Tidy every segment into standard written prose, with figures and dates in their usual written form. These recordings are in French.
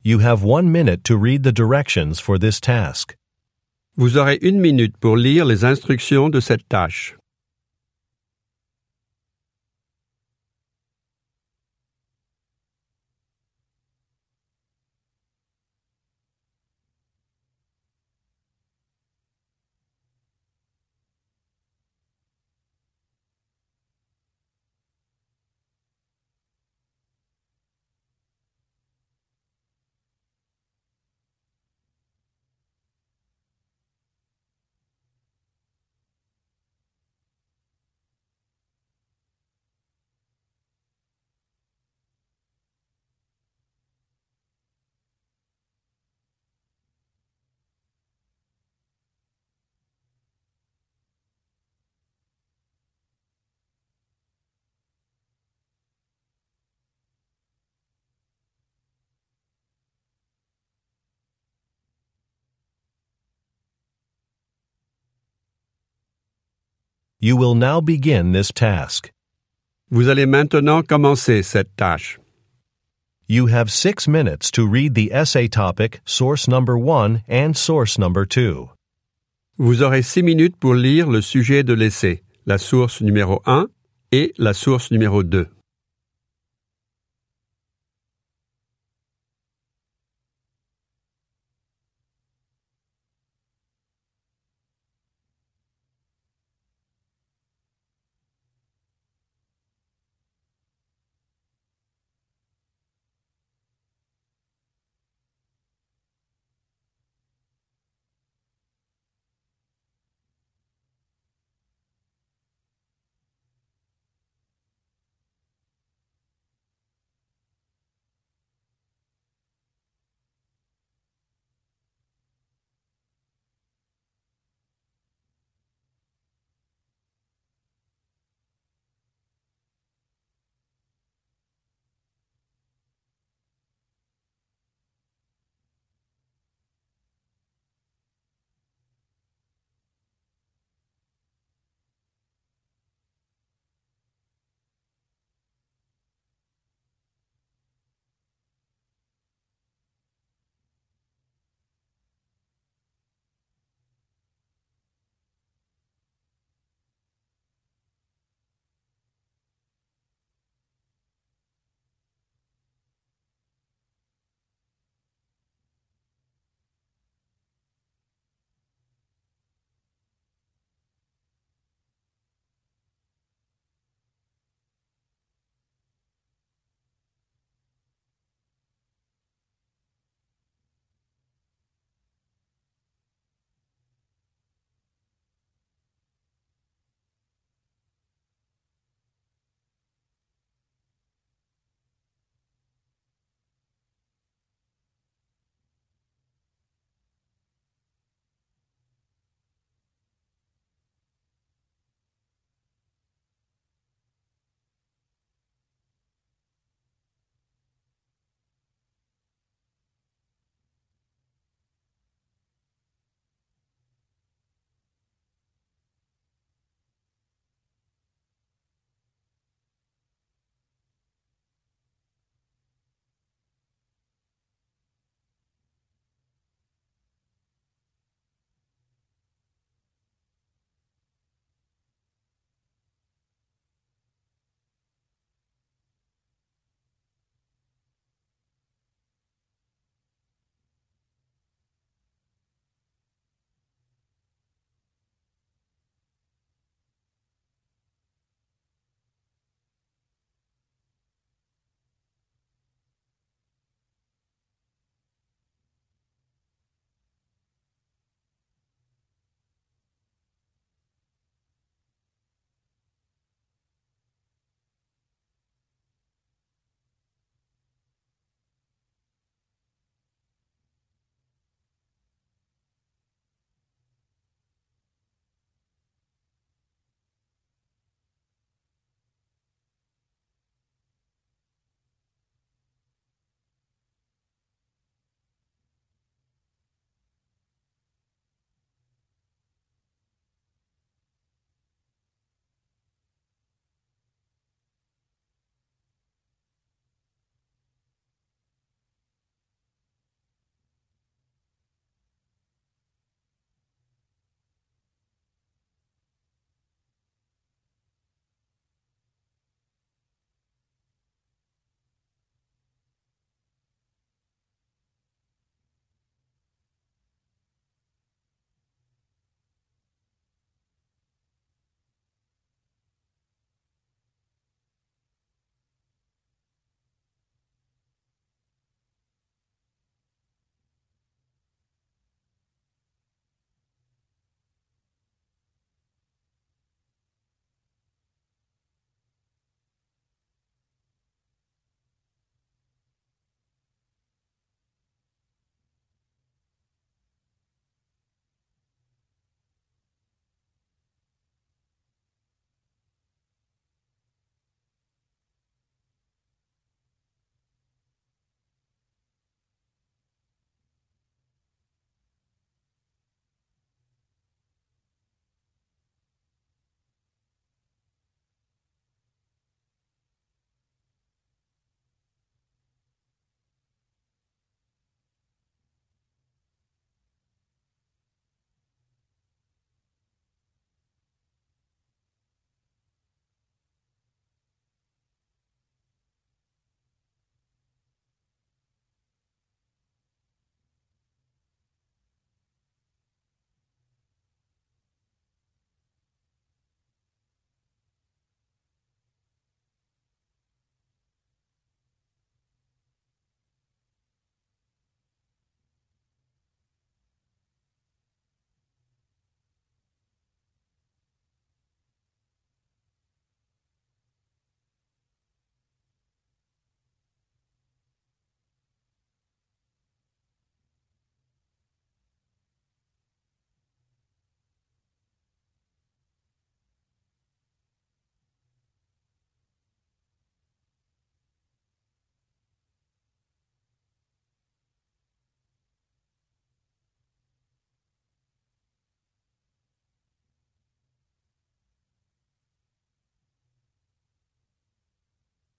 You have 1 minute to read the directions for this task. Vous aurez 1 minute pour lire les instructions de cette tâche. You will now begin this task. Vous allez maintenant commencer cette tâche. You have 6 minutes to read the essay topic, source number 1 and source number 2. Vous aurez 6 minutes pour lire le sujet de l'essai, la source numéro 1 et la source numéro 2.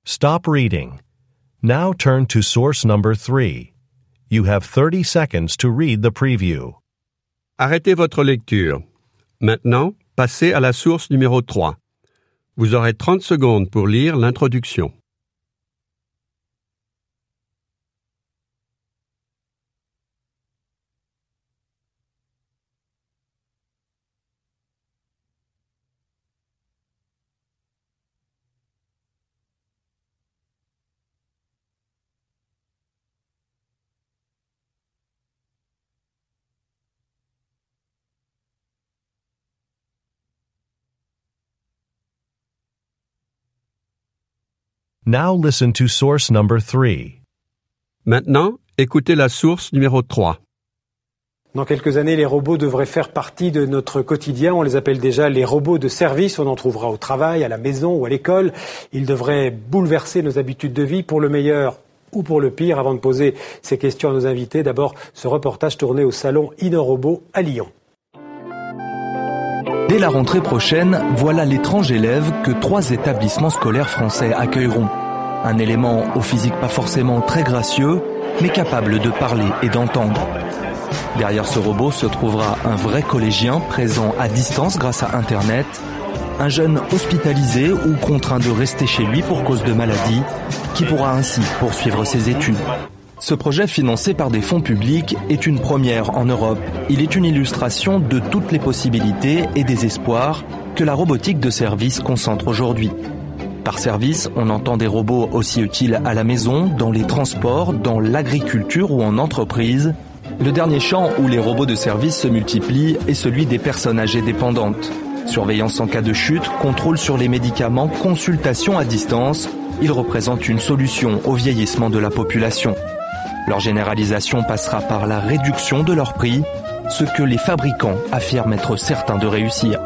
Stop reading. Now turn to source number 3. You have 30 seconds to read the preview. Arrêtez votre lecture. Maintenant, passez à la source numéro 3. Vous aurez 30 secondes pour lire l'introduction. Now listen to source number 3. Maintenant, écoutez la source numéro 3. Dans quelques années, les robots devraient faire partie de notre quotidien. On les appelle déjà les robots de service. On en trouvera au travail, à la maison ou à l'école. Ils devraient bouleverser nos habitudes de vie pour le meilleur ou pour le pire. Avant de poser ces questions à nos invités, d'abord ce reportage tourné au salon InnoRobot à Lyon. Dès la rentrée prochaine, voilà l'étrange élève que 3 établissements scolaires français accueilleront. Un élément au physique pas forcément très gracieux, mais capable de parler et d'entendre. Derrière ce robot se trouvera un vrai collégien présent à distance grâce à Internet, un jeune hospitalisé ou contraint de rester chez lui pour cause de maladie, qui pourra ainsi poursuivre ses études. Ce projet financé par des fonds publics est une première en Europe. Il est une illustration de toutes les possibilités et des espoirs que la robotique de service concentre aujourd'hui. Par service, on entend des robots aussi utiles à la maison, dans les transports, dans l'agriculture ou en entreprise. Le dernier champ où les robots de service se multiplient est celui des personnes âgées dépendantes. Surveillance en cas de chute, contrôle sur les médicaments, consultation à distance, ils représentent une solution au vieillissement de la population. Leur généralisation passera par la réduction de leur prix, ce que les fabricants affirment être certains de réussir.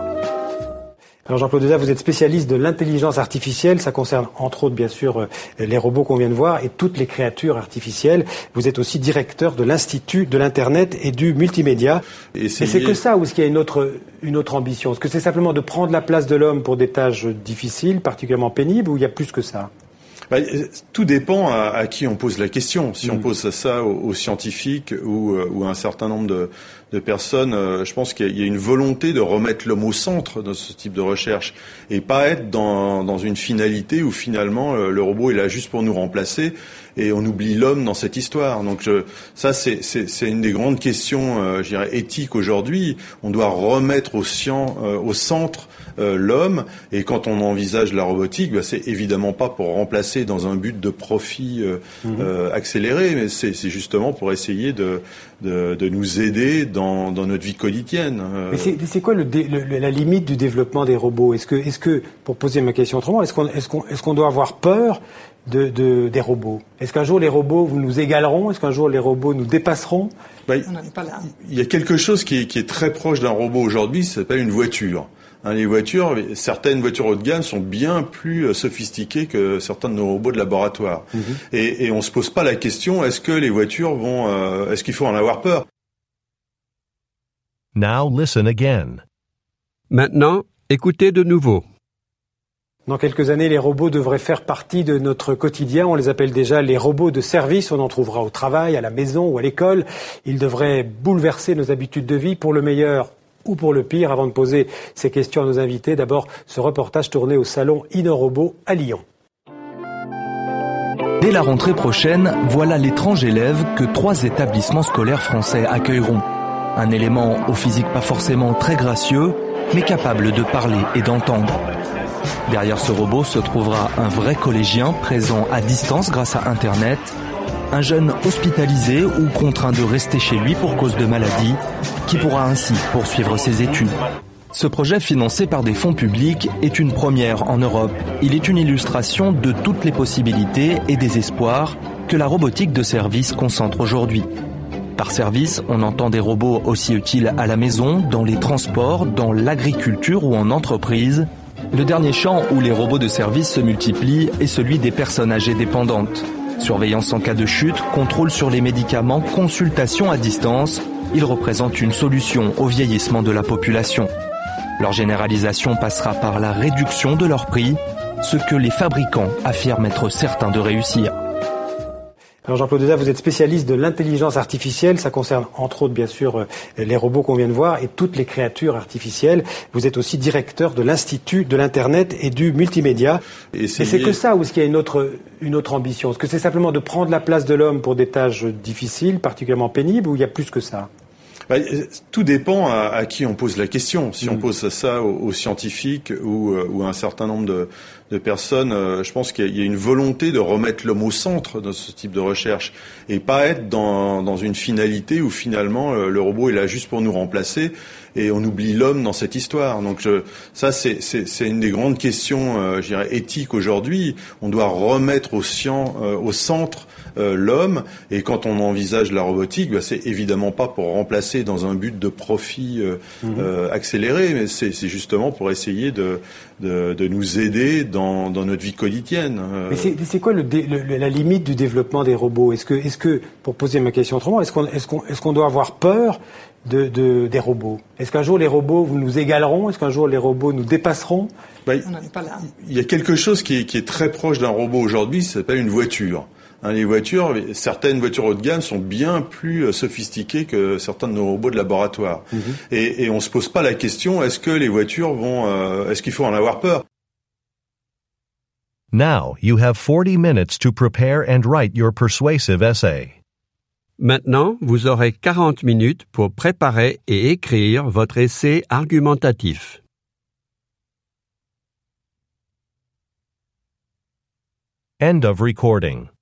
Alors Jean-Claude Deza, vous êtes spécialiste de l'intelligence artificielle. Ça concerne entre autres bien sûr les robots qu'on vient de voir et toutes les créatures artificielles. Vous êtes aussi directeur de l'Institut de l'Internet et du Multimédia. Et c'est que ça ou est-ce qu'il y a une autre ambition? Est-ce que c'est simplement de prendre la place de l'homme pour des tâches difficiles, particulièrement pénibles, ou il y a plus que ça? Tout dépend à qui on pose la question. Si on pose ça aux scientifiques ou à un certain nombre de personnes, je pense qu'il y a une volonté de remettre l'homme au centre de ce type de recherche et pas être dans une finalité où finalement le robot est là juste pour nous remplacer et on oublie l'homme dans cette histoire. Donc ça c'est une des grandes questions, je dirais, éthiques aujourd'hui. On doit remettre au centre l'homme, et quand on envisage la robotique, c'est évidemment pas pour remplacer dans un but de profit accéléré, mais c'est justement pour essayer de nous aider dans notre vie quotidienne. Mais c'est quoi la limite du développement des robots? Est-ce que pour poser ma question autrement, est-ce qu'on doit avoir peur des robots? Est-ce qu'un jour les robots nous égaleront? Est-ce qu'un jour les robots nous dépasseront? Il y a quelque chose qui est très proche d'un robot aujourd'hui, ça s'appelle une voiture. Certaines voitures haut de gamme sont bien plus sophistiquées que certains de nos robots de laboratoire. Et on se pose pas la question, est-ce que les voitures est-ce qu'il faut en avoir peur? Now listen again. Maintenant, écoutez de nouveau. Dans quelques années, les robots devraient faire partie de notre quotidien. On les appelle déjà les robots de service. On en trouvera au travail, à la maison ou à l'école. Ils devraient bouleverser nos habitudes de vie pour le meilleur ou pour le pire. Avant de poser ces questions à nos invités, d'abord ce reportage tourné au salon InnoRobot à Lyon. Dès la rentrée prochaine, voilà l'étrange élève que 3 établissements scolaires français accueilleront. Un élément au physique pas forcément très gracieux, mais capable de parler et d'entendre. Derrière ce robot se trouvera un vrai collégien présent à distance grâce à Internet, un jeune hospitalisé ou contraint de rester chez lui pour cause de maladie, qui pourra ainsi poursuivre ses études. Ce projet financé par des fonds publics est une première en Europe. Il est une illustration de toutes les possibilités et des espoirs que la robotique de service concentre aujourd'hui. Par service, on entend des robots aussi utiles à la maison, dans les transports, dans l'agriculture ou en entreprise. Le dernier champ où les robots de service se multiplient est celui des personnes âgées dépendantes. Surveillance en cas de chute, contrôle sur les médicaments, consultation à distance, ils représentent une solution au vieillissement de la population. Leur généralisation passera par la réduction de leur prix, ce que les fabricants affirment être certains de réussir. Alors Jean-Claude Deda, vous êtes spécialiste de l'intelligence artificielle, ça concerne entre autres bien sûr les robots qu'on vient de voir et toutes les créatures artificielles. Vous êtes aussi directeur de l'Institut de l'Internet et du multimédia. Et c'est que ça ou est-ce qu'il y a une autre ambition? Est-ce que c'est simplement de prendre la place de l'homme pour des tâches difficiles, particulièrement pénibles, ou il y a plus que ça? Tout dépend à qui on pose la question. Si on pose ça aux scientifiques ou à un certain nombre de personnes, je pense qu'il y a une volonté de remettre l'homme au centre de ce type de recherche et pas être dans une finalité où finalement le robot est là juste pour nous remplacer et on oublie l'homme dans cette histoire. Donc ça c'est une des grandes questions, je dirais, éthiques aujourd'hui. On doit remettre au centre l'homme, et quand on envisage la robotique, c'est évidemment pas pour remplacer dans un but de profit accéléré, mais c'est justement pour essayer de nous aider dans notre vie quotidienne. Mais c'est quoi la limite du développement des robots? Est-ce que pour poser ma question autrement, est-ce qu'on doit avoir peur des robots? Est-ce qu'un jour les robots nous égaleront? Est-ce qu'un jour les robots nous dépasseront? On n'en est pas là. Il y a quelque chose qui est très proche d'un robot aujourd'hui, ça s'appelle une voiture. Certaines voitures haut de gamme sont bien plus sophistiquées que certains de nos robots de laboratoire. Et on se pose pas la question, est-ce que les voitures est-ce qu'il faut en avoir peur? Now you have 40 minutes to prepare and write your persuasive essay. Maintenant, vous aurez 40 minutes pour préparer et écrire votre essai argumentatif. End of recording.